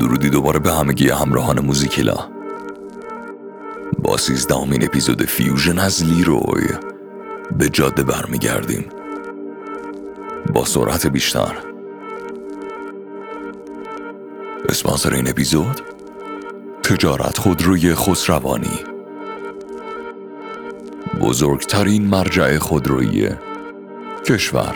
درودی دوباره به همگی همراهان موزیکیلا. با 13مین اپیزود فیوژن از لیروی به جاده برمیگردیم با سرعت بیشتر. اسپانسر این اپیزود تجارت خودروی خسروانی، بزرگترین مرجع خودرویی کشور.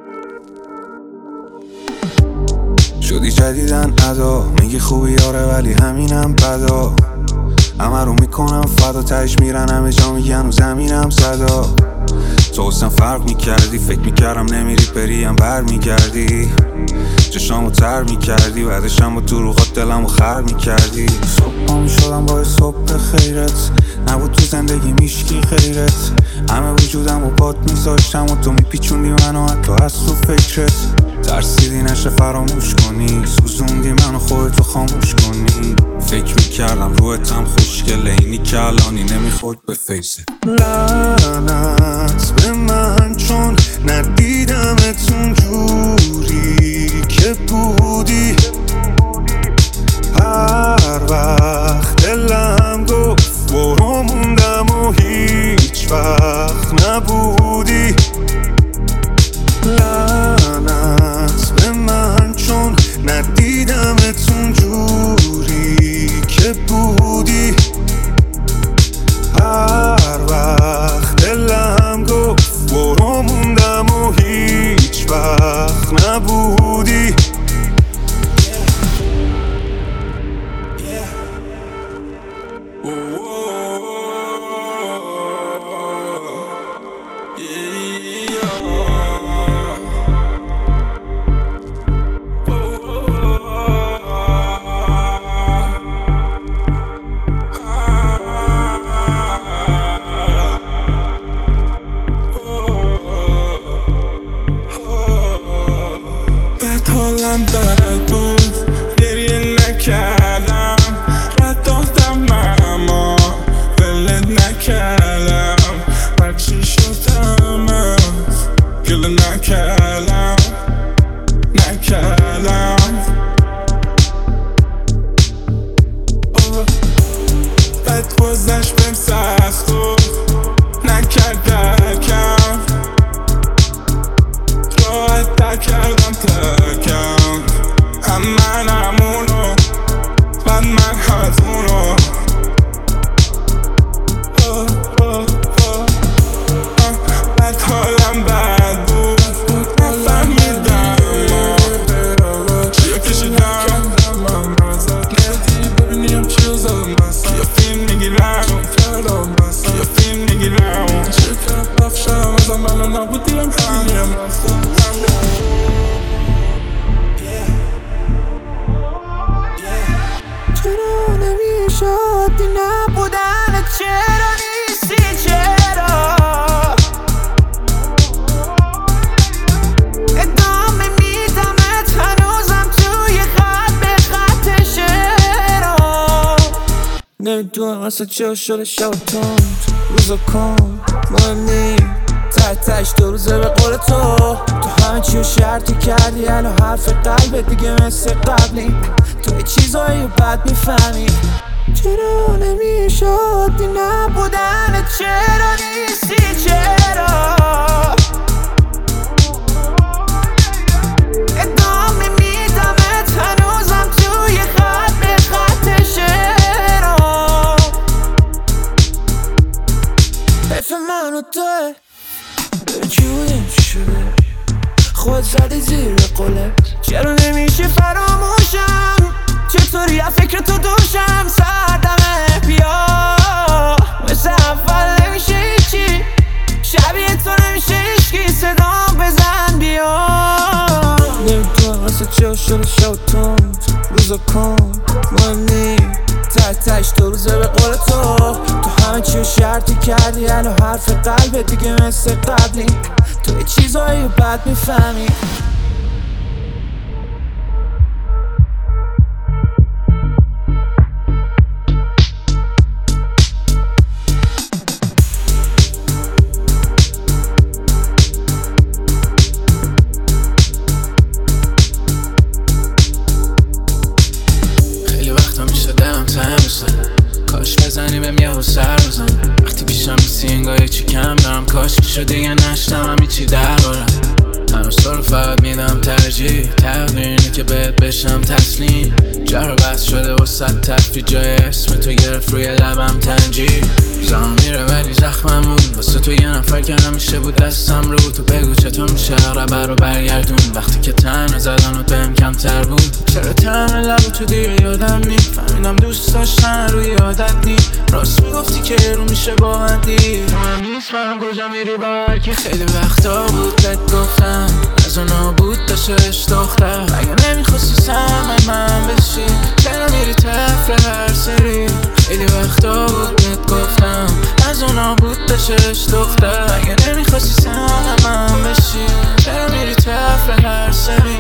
شدی جدیدن ادا، میگی خوبی آره ولی همینم بدا. همه رو میکنم فدا، تهش میرن همه جا میگن و زمینم صدا. تو حسن فرق میکردی، فکر میکردم نمیری بریم بر میگردی. چشامو تر میکردی، بعدشم با دروغات دلمو خر میکردی. صبح میشدم با صبح خیرت، نبود تو زندگی میشکی خیرت. همه وجودم و باد میذاشتم و تو میپیچوندی منو حتی از تو فکرت. ترسیدی نشه فراموش کنی، سوزوندی منو خودتو خاموش کنی. فکر میکردم روحتم خوشگله، اینی که الانی نمیخورد به فیست. لعنت به من چون ندیدمتون جوری که بودی. هر وقت دلم گفت برو موندم و هیچ وقت نبودی. لعنت به من چون ندیدمتون جوری که بودی. هر وقت دلم گفت برو موندم و هیچ وقت نبودی. حالم بد بود، گریه نکردم، رد دادم اما ولت نکردم. برچی شدم گله نکردم بد گذشت بهم سخت بود، نکرد درکم، راحت نکردم ترکم. من همونو بعد من همتونو. بعد حالم بد بود، نفهمیدم چیو کشیدم. ندی ببینیم چیو زدم بسم، کیا فیلم میگیرم کیا فیلم میگیرم. چکم رفتم ازم منو نبودیم همیم رفتم. چرا نمیشد نبودن، چرا نیستی، چرا ادامه میدمت هنوزم توی خط به خط شعرها. نمیدونم اصلا چرا شده شب تند روزا کن مهم نی، تحتش 2 روزه به قول تو همه چیو شرطی کردی. الان حرف قلبت دیگه مثل قبلی، تو چیزایی بد میفهمی. چرا نمیشد نبودن، چرا نیستی، چرا ادامه میدمت هنوزم توی خط به خط شعرها. حیف من و توه، چی بودیم چی شده، خود زدی زیر قلت. چرا نمیشه فراموشم، چطوری از فکر تو دوشم. سردمه بیا مثل اول نمیشه هیچی، شبیه تو نمیشه عشقی، صدام بزن بیا. نمیدونم اصلا چرا شده شب تند روزا کن مهم نی، تحتش 2 روزه به قول تو همه چیو شرطی کردی. الان حرف قلبت دیگه مثل قبلی، تو چیزایی بد میفهمی. نمیشه دیگه نشتم هیچی دربارم. هنوز تو رو فقط میدم ترجیح، تقدیر اینه که بهت بشم تسلیم. جر و بحث شده و صد تفری جای اسم تو گرفت روی لبم تنجیر. زمان میره ولی زخمم بود واسه تو یه نفر که همیشه بود دستم رو. تو بگو چطور میشه اقربه رو برگردون وقتی که تنها زدنت بهم کمتر بود. چرا تنها لب تو دیگه یادم نی، فهمیدم دوست داشتن روی عادت نی. راست میگفتی که رو میشه با حدی، تو هم نیست من کجا میری با هرکی. خیلی وقتا بود بهت گفتم از اونا بود داشتش دختر. اگه نمیخواستی سهم من بشی چرا میری تفره هر سری. خیلی وقتا بود بهت گفتم از اونا بود داشتش دختر. اگه نمیخواستی سهم من بشی چرا میری تفره هر سری.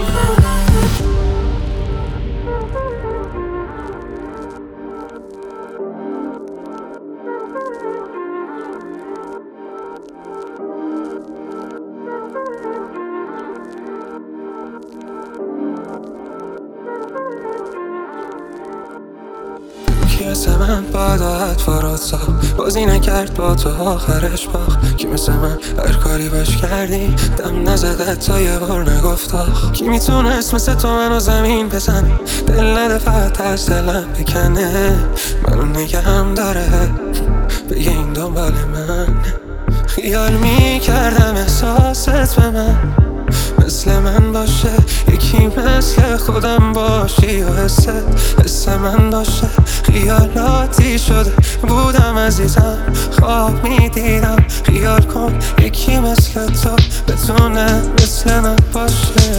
کی مثل من با داعت فراد ساخت، بازی نکرد با تو آخرش باخت. کی مثل من هر کاری باش کردی دم نزد تا یه بار نگفت آخ. کی میتونست مثل تو منو زمین بزنه، دل نده فقط از دلم بکنه. منو نگهم داره بگه این دنبال من. خیال میکردم احساست به من مثل من باشه، یکی مثل خودم باشی و حس من باشه. خیالاتی شده بودم عزیزم، خواب میدیدم خیال کن یکی مثل تو بتونه مثل من باشه.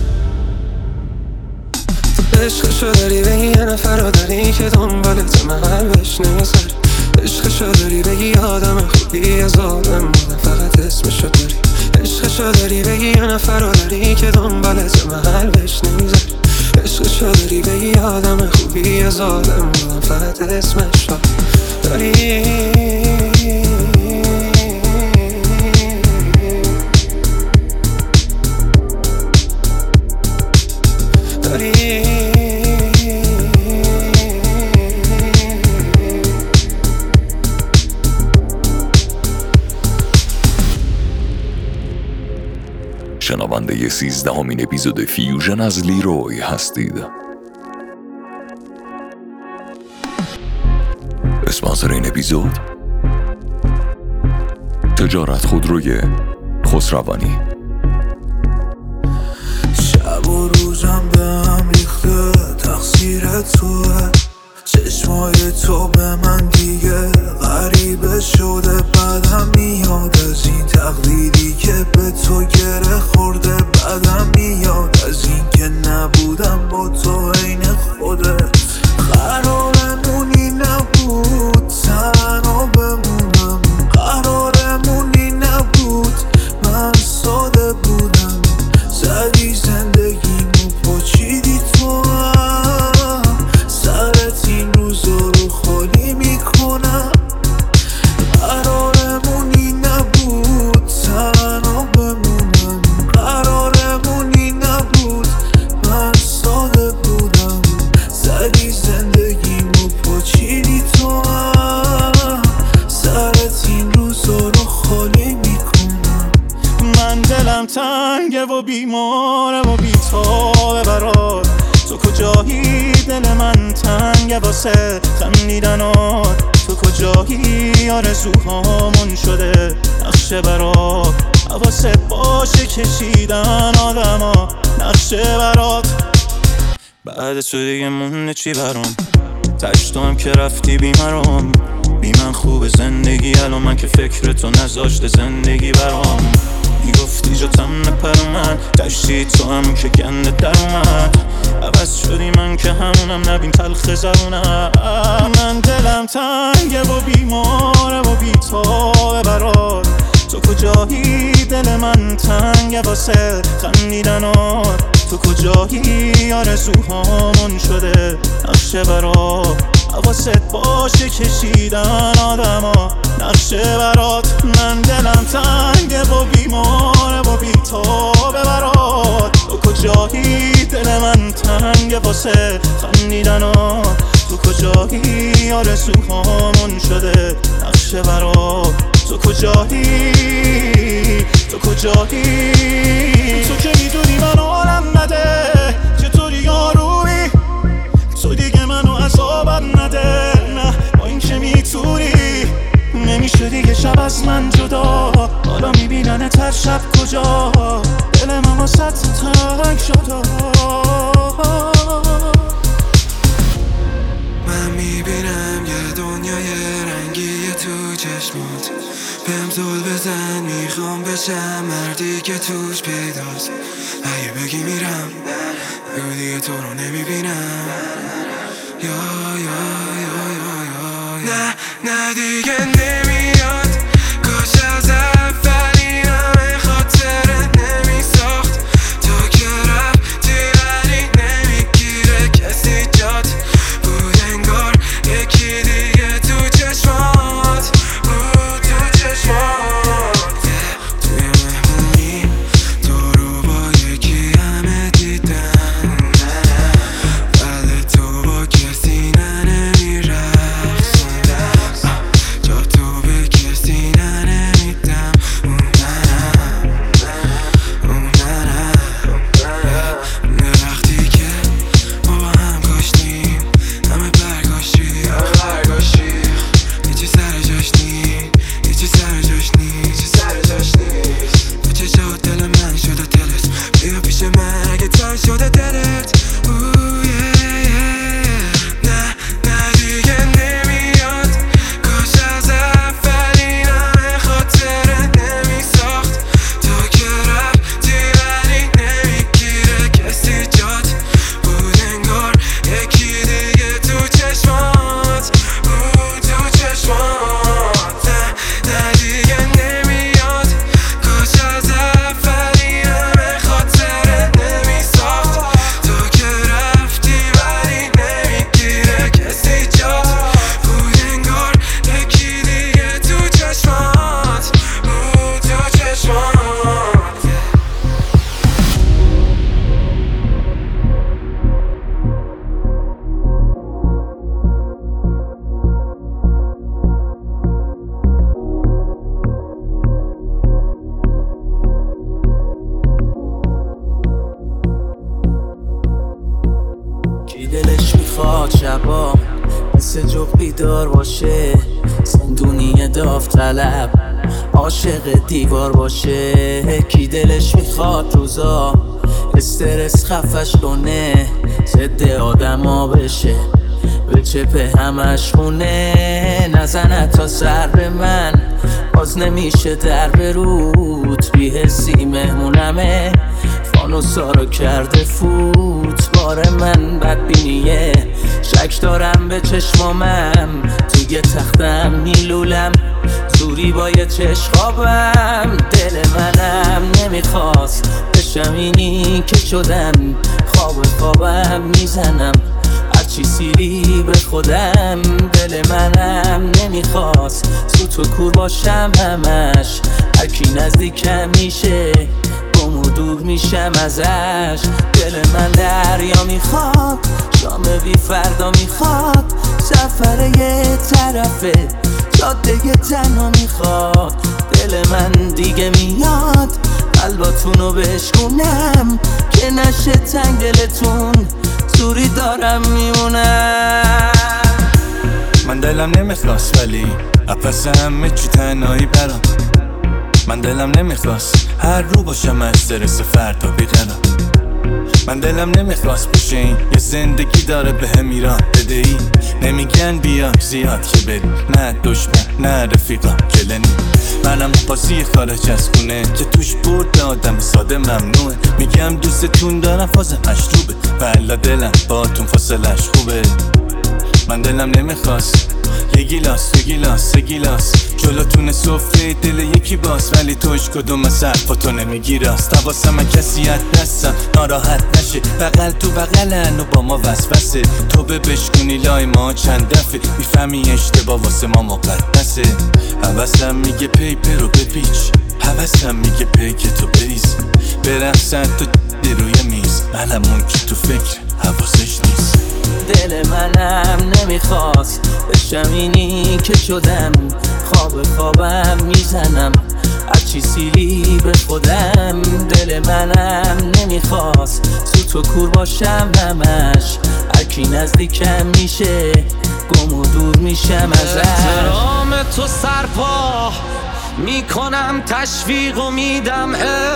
تو عشقشو داری بگی یه نفر رو داری که دنبالت من قلبش نمیذاری. عشقشو داری بگی آدم خوبی از آدم بودم فقط اسمشو داری. عشقشو داری بگی یه نفر رو داری که دنبالت من قلبش نمیذاری. عشقشو داری بگی آدم خوبی از آدم بودم فقط اسمشو داری. شنونده 13مین اپیزود فیوژن از لیروی هستید. اسپانسر این اپیزود تجارت خودروی خسروانی. شب و روزم به هم ریخته تقصیر توه، چشمای تو به من دیگه غریبه شده. بعدم میاد از این تقلیدی که به تو گره خورده. بعدم میاد از این که نبودم با تو عین خودت. قرارمونی نبود تنها بمونم، قرارمونی نبود من ساده بودم. زدی زندگیمو پاچیدی تو هم، سرت این روزا رو خالی میکنم. قرارمونی نبود تنها بمونم، قرارمونی نبود من ساده بودم. زدی زندگیمو پاچیدی تو هم، سرت این روزا رو خالی میکنم. من دلم تنگه و بیماره و بیتابه برات. تو کجایی دل من تنگه واسه خندیدنات. تو کجایی آرزوهامون شده نقشه برات. حواست باشه کشیدن آدما نقشه برات. بعد تو دیگه مونده چی برام؟ تشت هم که رفتی بیمرام. بی من خوب زندگی الان من که فکر تو نذاشته زندگی برام. میگفتی جاتم نپر من تشتی تو هم که گنده در اومد. عوض شدی من که همونم نبین تلخ زبونم. من دلم تنگه و بیماره و بیتابه برات. تو کجایی دل من تنگه واسه خندیدنات. تو کجایی آرزوهامون شده نقشه برات. حواست باشه کشیدن آدما نقشه برات. من دلم تنگه و بیماره و بیتابه برات. تو کجایی دل من تنگه واسه خندیدنات. تو کجایی آرزوهامون شده نقشه برات. تو کجایی تو کجایی تو که میدونی منو حالم نده چطوری یارویی تو دیگه منو عذابم نده نه با این که میتونی نمیشه دیگه شب از من جدا حالا میبینن هر شب کجا دل من واسه تنگ شده من میبینم یه دنیای رنگی تو چشمات بهم زل بزن میخوام بشم مردی که توش پیداست اگه بگی میرم بگو دیگه تو رو نمیبینم نه نه دیگه نمیاد کاش از اولی همه خاطرت نمیساخت تو که رفتی ولی نمیگیره کسی جات بود انگار یکی دیگه تو چشمات بود تو چشمات توی مهمونی تو رو با یکی همه دیدن ولی تو با کسی نمیرخصن جا تو به کسی نمیدم اون وقتی که ما با هم کاشتیم همه برگاشتی هیچی سر جاش نیست هیچی سر جاش نیست تو چشات دل من شده دلت بیا پیش من اگه تن شده دلت نه دیگه نمیاد کاش از اولی همه خاطرت نمیساخت تو که رفتی ولی نمیگیره کسی جات بود انگار یکی دیگه تو چشمات بود تو چشمات نه دیگه نمیاد کاش از اولی همه خاطرت نمیساخت تو که رفتی ولی نمیگیره کسی جات بود انگار یکی دیگه تو چشمات بود تو چشمات کی دلش میخواد شبا مثل جغ بیدار باشه زندونی داوطلب عاشق دیوار باشه کی دلش میخواد روزا استرس خفش کنه ضد آدما بشه به چپه همش خونه نزنه تا سر به من باز نمیشه در برود بی‌حسی مهمونمه فانوسا رو کرده فوت بار من بدبینیه شک دارم به چشمامم توی تختم میلولم زوری با یه چشخابم دل منم نمیخواست بشم اینی که شدم خوابم میزنم هرچی سیری به خودم دل منم نمیخواست سوت و کور باشم همش هرکی نزدیکم میشه گم و دور میشم ازش دل من دریا میخواد شام بی فردا میخواد سفر یه طرفه جاده تنها میخواد دل من دیگه میاد قلباتونو بشکونم که نشه تنگ دلتون زوری دارم میمونم من دلم نمیخواست ولی اپس همه چی تنهایی برام من دلم نمیخواست هر رو باشم از درس فردا بیقرار من دلم نمیخواست بشه این یه زندگی داره به هم ایران بدهی نمیگن بیا زیاد که بری نه دشمن نه رفیقا کلنی منم بازی خارج از خونه که توش برد آدم ساده ممنوعه میگم دوستتون دارم فاز مشروبه والا دلم باتون فاصلش خوبه من دلم نمیخواست یه گیلاس جلوتون سفره دل یکی باز ولی توش کدوم از حرفاتو نمیگیراست حواسم من کسی از دستم ناراحت نشه بغل تو بغلن و با ما وسوسه تو بشکنی لای ما چند دفعه میفهمی اشتباه واسه ما مقدسه حواسم میگه پیپر رو بپیچ حواسم میگه پیک تو بریز برقصن تو روی میز منم اون که تو فکر حواسش نیست. دل منم نمیخواست بشم اینی که شدم، خوابم میزنم هرچی سیری به خودم. دل منم نمیخواست سوت و کور باشم همش، هرکی نزدیکم میشه گم و دور میشم ازش. احترام تو سرپا میکنم، تشویق و میدم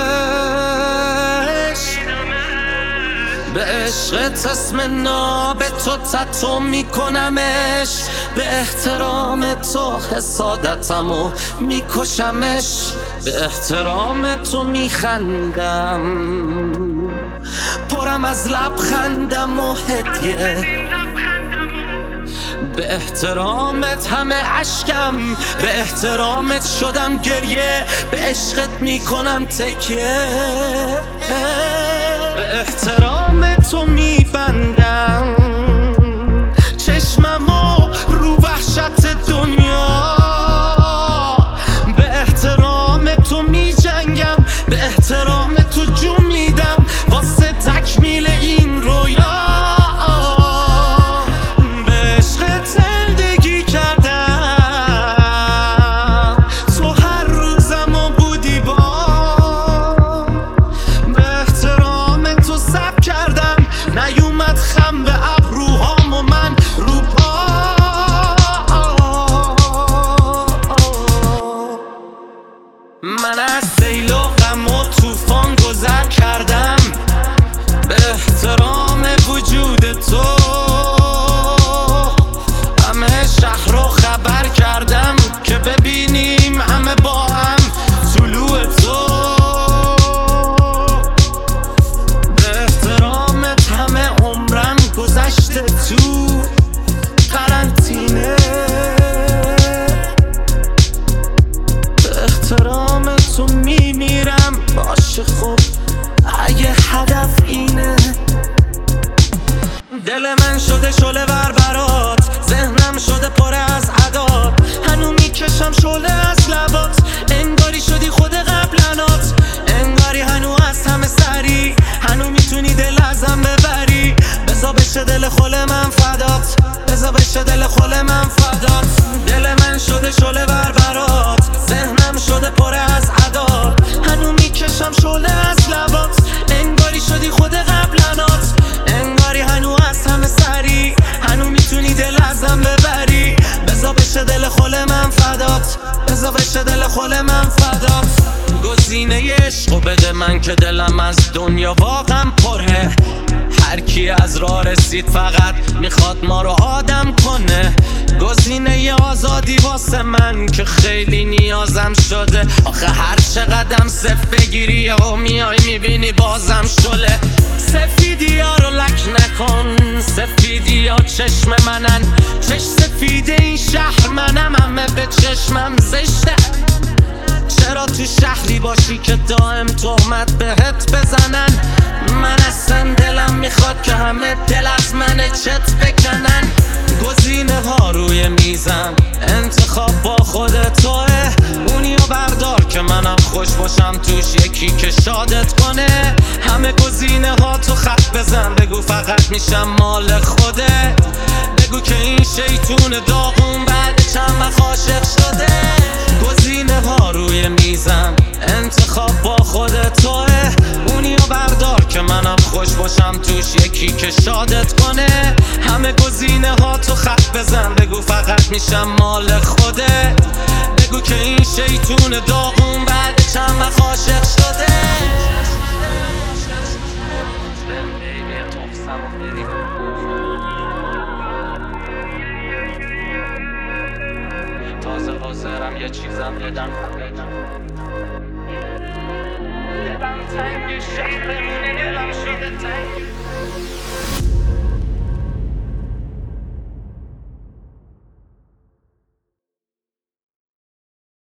عشق، به عشقت اسم ناب تو تتو میکنمش، به احترام تو حسادتمو میکشمش، به احترام تو میخندم، پرم از لبخندم و هدیه، به احترامت همه عشقم، به احترامت شدم گریه، به عشقت میکنم تکیه، به احترام تو میبندم چشممو رو وحشت دنیا، به احترام تو میجنگم، به احترام تو جون میدم واسه تکمیل این رویا. من از سیل و غم و طوفان گذر کردم، به احترام وجود تو همه شهر رو خبر کردم که ببینیم همه با هم طلوع تو، به احترامت همه عمرم گذشته تو قرنطینه، احترام تو میمیرم باشه خب اگه هدف اینه. دل من شده شعله ور برات، ذهنم شده پر از عداد، هنو میکشم شعله از لبات، انگاری شدی خود قبلنات، انگاری هنو از همه سری، هنو میتونی دل ازم ببری، بزا بشه دل خل من فدات، بزا بشه دل خل من فدات. دل من شده شعله ور برات، ذهنم شده پر از عداد، هنو میکشم شعله از لبات، انگاری شدی خود قبلنات، انگاری هنو از همه سری، هنو میتونی دل ازم ببری، بزا بشه دل خل من فدات، بزا بشه دل خل من فدات. گزینه عشقو بده من که دلم از دنیا واقعا پره، هر کی از راه رسید فقط میخواد ما رو آدم کنه، گزینه آزادی واسه من که خیلی نیازم شده، آخه هر چقدرم صف بگیری و میای میبینی بازم شله. سفیدی ها رو لک نکن، سفیدی ها چشم منن، چشم سفید این شهر منم، همه به چشمم زشته، چرا تو شهری باشی که دائم تهمت بهت بزنن، من اصلا دلم میخواد که همه دل از من چت بکنن. گزینه ها روی میزم، انتخاب با خود توه، اونیو بردار که منم خوش باشم توش، یکی که شادت کنه، همه گزینه ها تو خط بزن، بگو فقط میشم مال خوده، بگو که این شیطون داغون بعد چند وقت عاشق شده. گزینه ها روی میزم، انتخاب با خود توه، اونیو بردار که منم خوش باشم توش، یکی که شادت کنه، همه گزینه ها تو خط بزن، بگو فقط میشم مال خوده، بگو که این شیطون داغون بعد چند وقت عاشق شده. تازه حاضرم یه چیزم بدم، دلم تنگ شهر دلم شده تنگ.